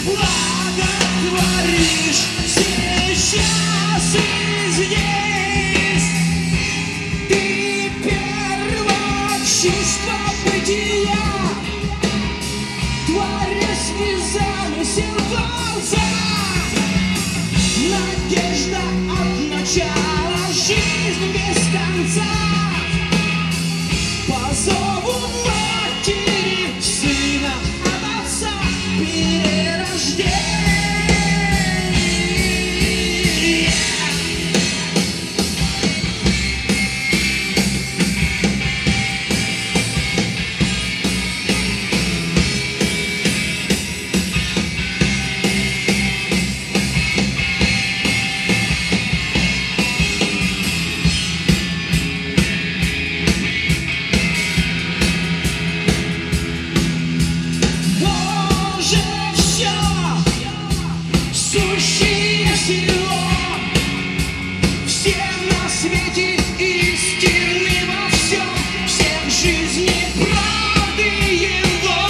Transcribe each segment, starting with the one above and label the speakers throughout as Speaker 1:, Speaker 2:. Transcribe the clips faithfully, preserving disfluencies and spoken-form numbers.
Speaker 1: благо творишь сейчас и здесь. Ты первое чувство бытия, творец и замысел Творца. Надежда от начала, жизнь без конца. По зову матери, сына от отца, перерождение. Сущее всего, все на свете истины во всем, всех жизней правды его.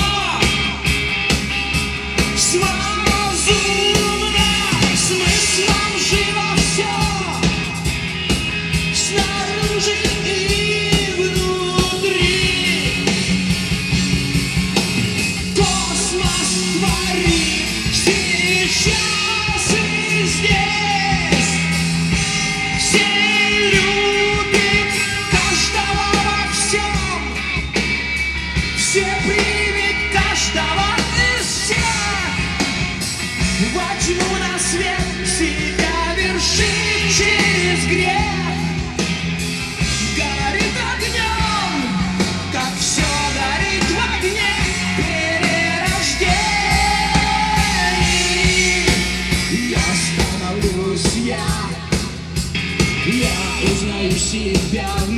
Speaker 1: С разумным смыслом живо все, снаружи и внутри. Космос творит сейчас. Все примет каждого из всех, во тьму на свет себя вершит через грех. Горит огнем, как все горит в огне перерождений. Я становлюсь я, я узнаю себя.